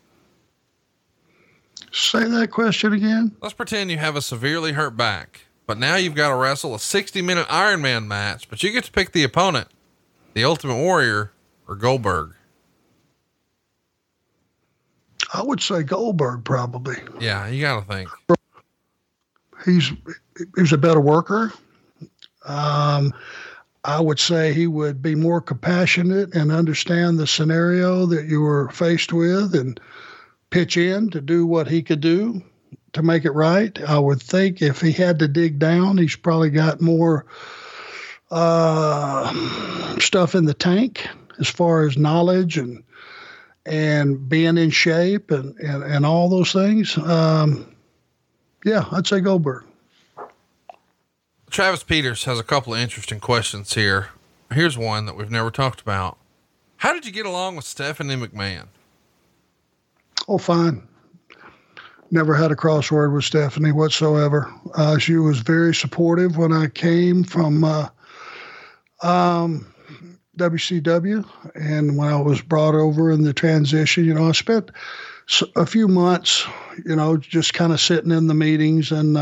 Say that question again. Let's pretend you have a severely hurt back, but now you've got to wrestle a 60-minute Ironman match, but you get to pick the opponent, the Ultimate Warrior or Goldberg. I would say Goldberg, probably. Yeah, you got to think. He's a better worker. I would say he would be more compassionate and understand the scenario that you were faced with and pitch in to do what he could do to make it right. I would think if he had to dig down, he's probably got more stuff in the tank as far as knowledge and being in shape and all those things. Yeah, I'd say Goldberg. Travis Peters has a couple of interesting questions here. Here's one that we've never talked about. How did you get along with Stephanie McMahon? Oh, fine. Never had a crossword with Stephanie whatsoever. She was very supportive when I came from WCW, and when I was brought over in the transition, I spent a few months, just kind of sitting in the meetings and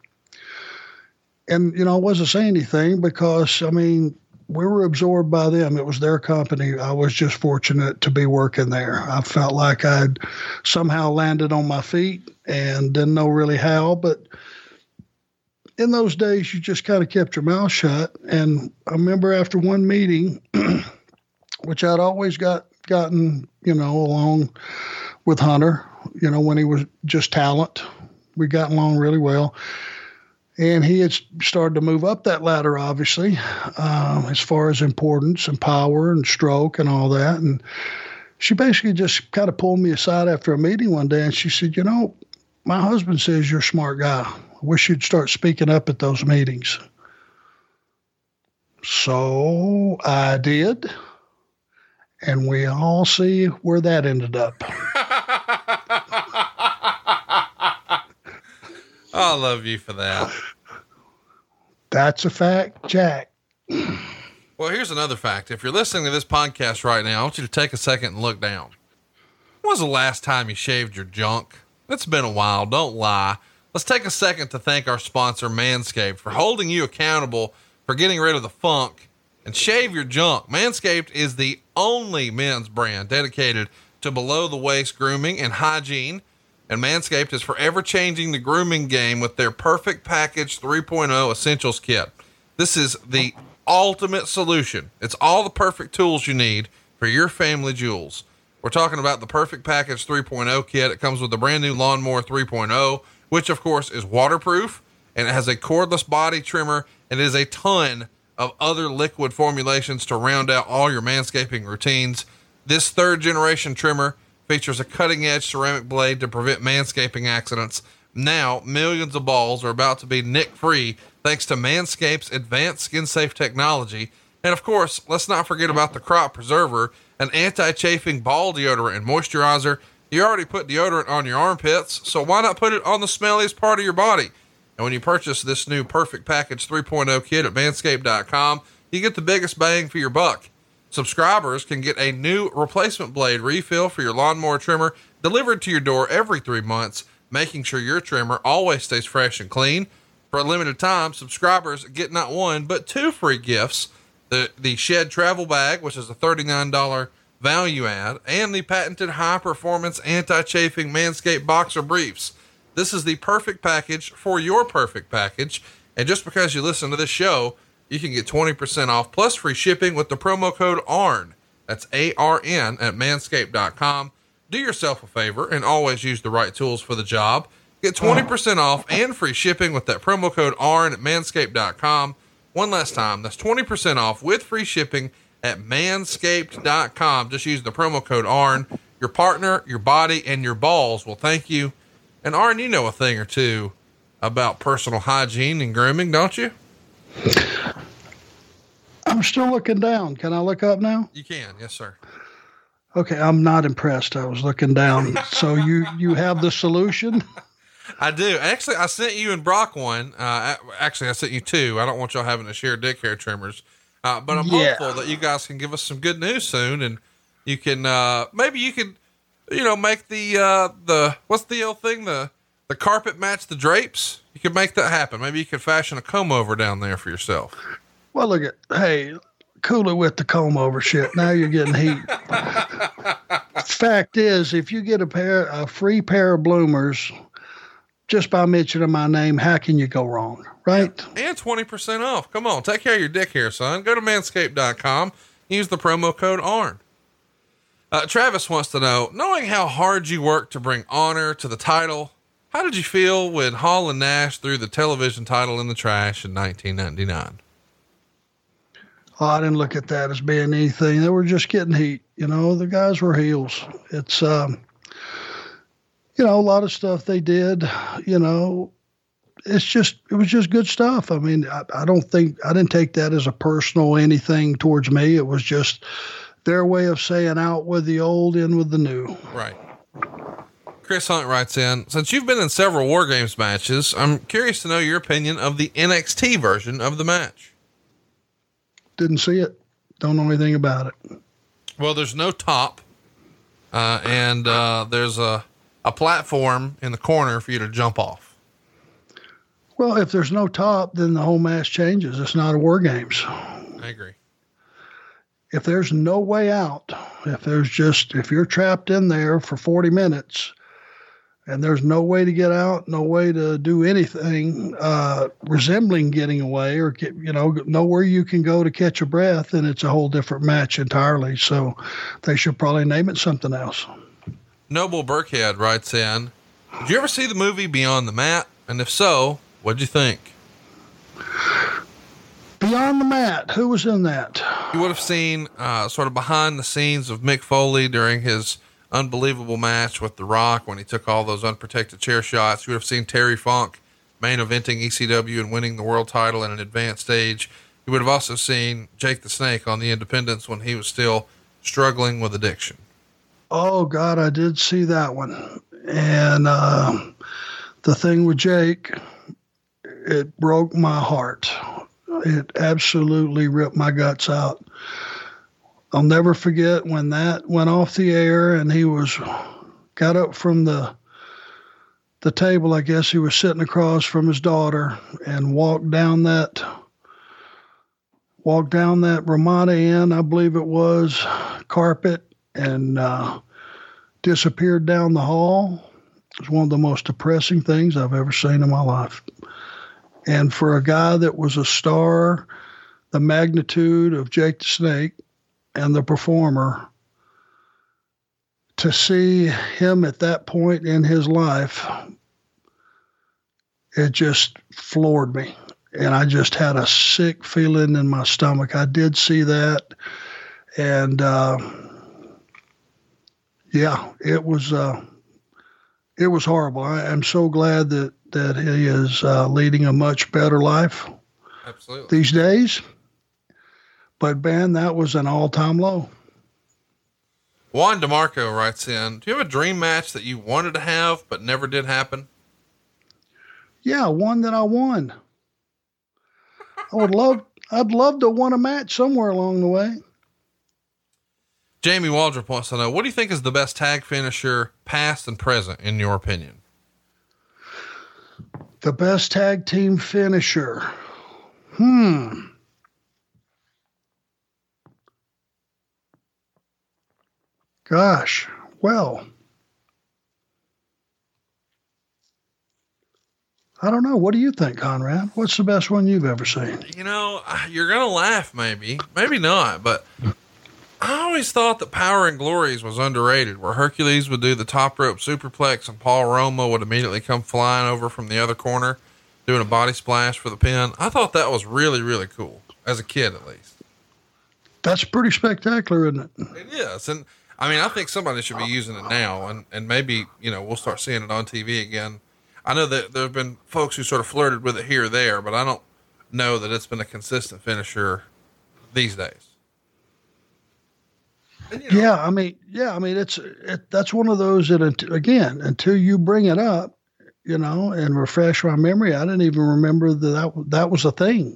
I wasn't saying anything because, we were absorbed by them. It was their company. I was just fortunate to be working there. I felt like I'd somehow landed on my feet and didn't know really how, but in those days, you just kind of kept your mouth shut. And I remember after one meeting, which I'd always gotten, along with Hunter, when he was just talent, we got along really well. And he had started to move up that ladder, obviously, as far as importance and power and stroke and all that. And she basically just kind of pulled me aside after a meeting one day, and she said, my husband says you're a smart guy. I wish you'd start speaking up at those meetings. So I did, and we all see where that ended up. I love you for that. That's a fact, Jack. Well, here's another fact. If you're listening to this podcast right now, I want you to take a second and look down. When was the last time you shaved your junk? It's been a while. Don't lie. Let's take a second to thank our sponsor, Manscaped, for holding you accountable for getting rid of the funk and shave your junk. Manscaped is the only men's brand dedicated to below the waist grooming and hygiene. And Manscaped is forever changing the grooming game with their Perfect Package 3.0 Essentials Kit. This is the ultimate solution. It's all the perfect tools you need for your family jewels. We're talking about the Perfect Package 3.0 kit. It comes with the brand new Lawnmower 3.0, which of course is waterproof, and it has a cordless body trimmer and it is a ton of other liquid formulations to round out all your manscaping routines. This 3rd generation trimmer features a cutting edge ceramic blade to prevent manscaping accidents. Now, millions of balls are about to be nick free thanks to Manscaped's advanced skin safe technology. And of course, let's not forget about the Crop Preserver, an anti-chafing ball deodorant and moisturizer. You already put deodorant on your armpits, so why not put it on the smelliest part of your body? And when you purchase this new Perfect Package 3.0 kit at manscaped.com, you get the biggest bang for your buck. Subscribers can get a new replacement blade refill for your lawnmower trimmer delivered to your door every 3 months, making sure your trimmer always stays fresh and clean. For a limited time, subscribers get not 1, but 2 free gifts. The Shed Travel Bag, which is a $39 value add, and the patented high-performance anti-chafing Manscaped Boxer Briefs. This is the perfect package for your perfect package. And just because you listen to this show, you can get 20% off plus free shipping with the promo code ARN. That's ARN at manscaped.com. Do yourself a favor and always use the right tools for the job. Get 20% off and free shipping with that promo code ARN at manscaped.com. One last time, that's 20% off with free shipping at manscaped.com. Just use the promo code ARN. Your partner, your body, and your balls will thank you. And Arn, you know a thing or two about personal hygiene and grooming, don't you? I'm still looking down. Can I look up now? You can. Yes, sir. Okay. I'm not impressed. I was looking down. So you have the solution? I do. Actually, I sent you and Brock one. Actually, I sent you 2. I don't want y'all having to share dick hair trimmers. But I'm hopeful that you guys can give us some good news soon, and you can, maybe you could, make the what's the old thing? The carpet match the drapes. You could make that happen. Maybe you could fashion a comb over down there for yourself. Well, hey, cool it with the comb over shit. Now you're getting heat. Fact is, if you get a free pair of bloomers just by mentioning my name, how can you go wrong? Right? And 20% off. Come on, take care of your dick hair, son. Go to manscaped.com. Use the promo code ARN. Travis wants to know, knowing how hard you worked to bring honor to the title, how did you feel when Hall and Nash threw the television title in the trash in 1999? Oh, I didn't look at that as being anything. They were just getting heat. The guys were heels. It's, a lot of stuff they did, it was just good stuff. I mean, I didn't take that as a personal anything towards me. It was just their way of saying out with the old, in with the new. Right. Chris Hunt writes in, since you've been in several War Games matches, I'm curious to know your opinion of the NXT version of the match. Didn't see it. Don't know anything about it. Well, there's no top, and there's a platform in the corner for you to jump off. Well, if there's no top, then the whole match changes. It's not a War Games. I agree. If there's no way out, if you're trapped in there for 40 minutes and there's no way to get out, no way to do anything resembling getting away or nowhere you can go to catch a breath, then it's a whole different match entirely. So they should probably name it something else. Noble Burkhead writes in, did you ever see the movie Beyond the Mat? And if so, what'd you think? Beyond the Mat, who was in that? You would have seen sort of behind the scenes of Mick Foley during his unbelievable match with The Rock when he took all those unprotected chair shots. You would have seen Terry Funk main eventing ECW and winning the world title at an advanced stage. You would have also seen Jake the Snake on the Independents when he was still struggling with addiction. Oh God, I did see that one. And the thing with Jake, it broke my heart. It absolutely ripped my guts out. I'll never forget when that went off the air and he got up from the table. I guess he was sitting across from his daughter and walked down that Ramada Inn, I believe it was, carpet, and disappeared down the hall. It was one of the most depressing things I've ever seen in my life. And for a guy that was a star, the magnitude of Jake the Snake and the performer, to see him at that point in his life, it just floored me. and I just had a sick feeling in my stomach. I did see that, and yeah, it was horrible. I'm so glad that he is leading a much better life. Absolutely. These days. But Ben, that was an all-time low. Juan DeMarco writes in, do you have a dream match that you wanted to have but never did happen? Yeah, one that I won. I'd love to win a match somewhere along the way. Jamie Waldrop wants to know, what do you think is the best tag finisher, past and present, in your opinion? The best tag team finisher. Gosh, well, I don't know. What do you think, Conrad? What's the best one you've ever seen? You know, you're going to laugh, maybe not, but I always thought that Power and Glories was underrated, where Hercules would do the top rope superplex and Paul Roma would immediately come flying over from the other corner, doing a body splash for the pin. I thought that was really, really cool, as a kid, at least. That's pretty spectacular, isn't it? It is. And I mean, I think somebody should be using it now, and maybe, we'll start seeing it on TV again. I know that there have been folks who sort of flirted with it here or there, but I don't know that it's been a consistent finisher these days. And, I mean, that's one of those that, again, until you bring it up, and refresh my memory, I didn't even remember that was a thing.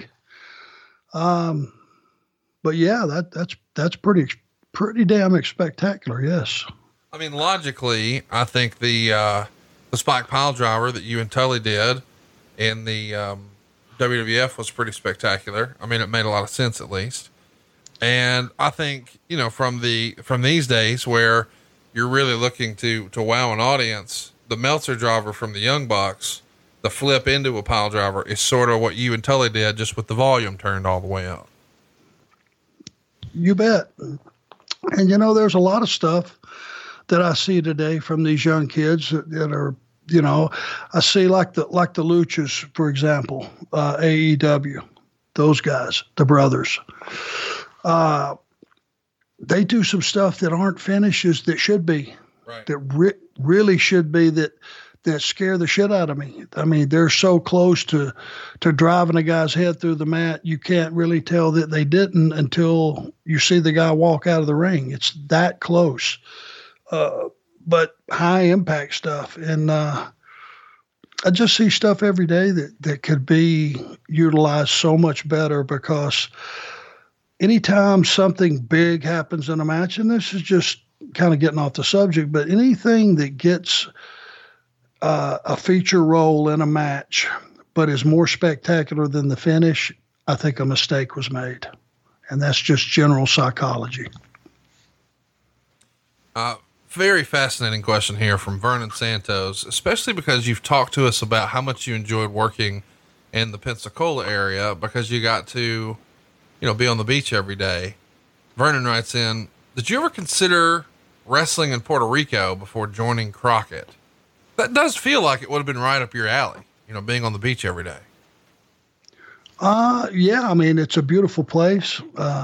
But yeah, that's pretty damn spectacular. Yes. I mean, logically, I think the spike pile driver that you and Tully did in the WWF was pretty spectacular. I mean, it made a lot of sense, at least. And I think, from these days where you're really looking to wow an audience, the Meltzer driver from the Young Bucks, the flip into a pile driver, is sort of what you and Tully did, just with the volume turned all the way up. You bet. And there's a lot of stuff that I see today from these young kids that are, I see like the Luchas, for example, AEW, those guys, the brothers. They do some stuff that aren't finishes that should be, right. That really should be, that scare the shit out of me. I mean, they're so close to driving a guy's head through the mat. You can't really tell that they didn't until you see the guy walk out of the ring. It's that close. But high impact stuff. And, I just see stuff every day that could be utilized so much better, because anytime something big happens in a match, and this is just kind of getting off the subject, but anything that gets a feature role in a match, but is more spectacular than the finish, I think a mistake was made. And that's just general psychology. Very fascinating question here from Vernon Santos, especially because you've talked to us about how much you enjoyed working in the Pensacola area, because you got to, be on the beach every day. Vernon writes in, did you ever consider wrestling in Puerto Rico before joining Crockett? That does feel like it would have been right up your alley, being on the beach every day. Yeah, I mean, it's a beautiful place.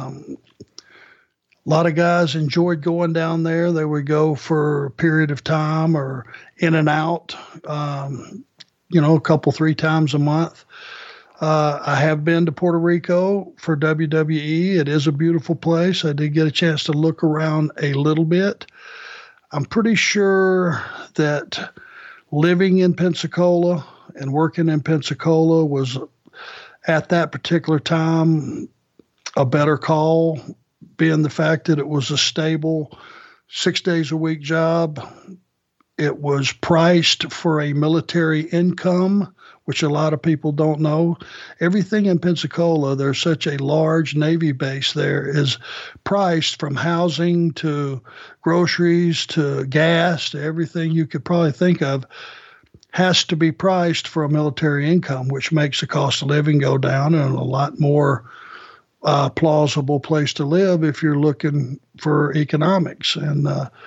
A lot of guys enjoyed going down there. They would go for a period of time or in and out, a couple, 3 times a month. I have been to Puerto Rico for WWE. It is a beautiful place. I did get a chance to look around a little bit. I'm pretty sure that living in Pensacola and working in Pensacola was, at that particular time, a better call, being the fact that it was a stable 6 days a week job. It was priced for a military income, which a lot of people don't know. Everything in Pensacola, there's such a large Navy base there, is priced from housing to groceries to gas to everything you could probably think of, has to be priced for a military income, which makes the cost of living go down, and a lot more plausible place to live if you're looking for economics. And,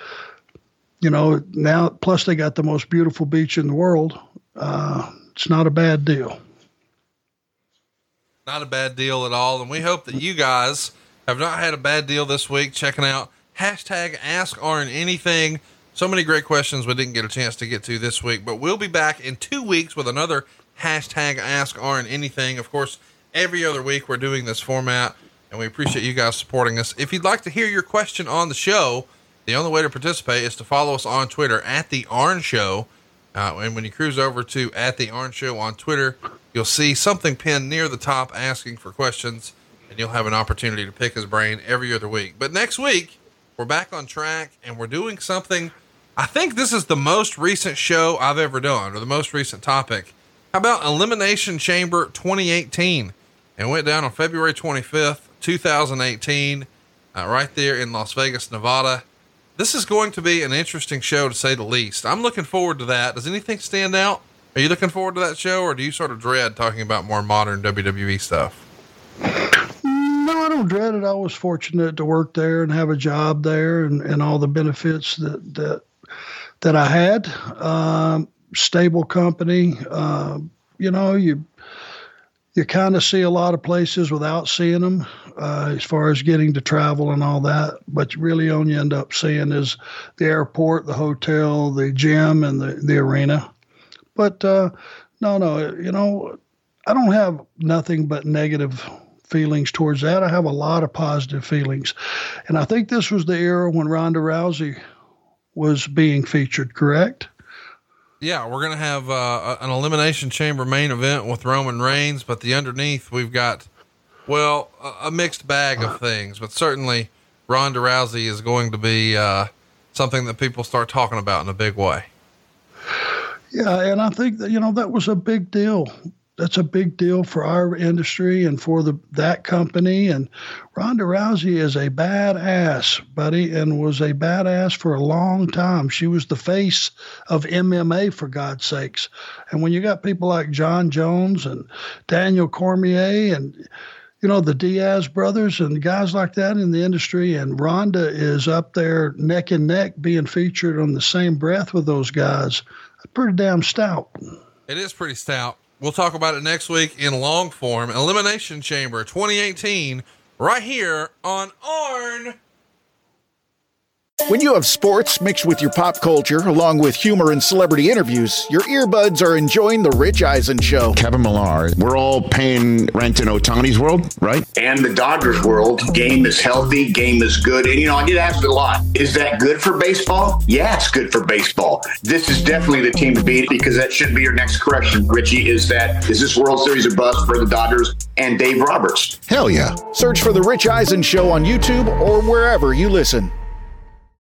now, plus they got the most beautiful beach in the world. It's not a bad deal. Not a bad deal at all. And we hope that you guys have not had a bad deal this week checking out hashtag Ask Arn Anything. So many great questions we didn't get a chance to get to this week, but we'll be back in 2 weeks with another hashtag Ask Arn Anything. Of course, every other week we're doing this format, and we appreciate you guys supporting us. If you'd like to hear your question on the show, the only way to participate is to follow us on Twitter at The Arn Show. And when you cruise over to at The Arn Show on Twitter, you'll see something pinned near the top asking for questions, and you'll have an opportunity to pick his brain every other week. But next week, we're back on track, and we're doing something. I think this is the most recent show I've ever done, or the most recent topic. How about Elimination Chamber 2018? It went down on February 25th, 2018, right there in Las Vegas, Nevada. This is going to be an interesting show, to say the least. I'm looking forward to that. Does anything stand out? Are you looking forward to that show, or do you sort of dread talking about more modern WWE stuff? No, I don't dread it. I was fortunate to work there and have a job there, and all the benefits that I had. Stable company. You kind of see a lot of places without seeing them, as far as getting to travel and all that. But you really only end up seeing is the airport, the hotel, the gym, and the arena. But no, I don't have nothing but negative feelings towards that. I have a lot of positive feelings. And I think this was the era when Ronda Rousey was being featured, correct? Yeah, we're going to have an Elimination Chamber main event with Roman Reigns, but underneath we've got, a mixed bag of things, but certainly Ronda Rousey is going to be something that people start talking about in a big way. Yeah, and I think that, that was a big deal. That's a big deal for our industry and for that company. And Ronda Rousey is a badass, buddy, and was a badass for a long time. She was the face of MMA, for God's sakes. And when you got people like John Jones and Daniel Cormier and, the Diaz brothers and guys like that in the industry, and Ronda is up there neck and neck being featured on the same breath with those guys, pretty damn stout. It is pretty stout. We'll talk about it next week in long form. Elimination Chamber 2018, right here on Arn. When you have sports mixed with your pop culture, along with humor and celebrity interviews, your earbuds are enjoying The Rich Eisen Show. Kevin Millar, we're all paying rent in Ohtani's world, right? And the Dodgers world. Game is healthy, game is good. And, I get asked a lot, is that good for baseball? Yeah, it's good for baseball. This is definitely the team to beat, because that should be your next correction, Richie, is this World Series a bust for the Dodgers and Dave Roberts? Hell yeah. Search for The Rich Eisen Show on YouTube or wherever you listen.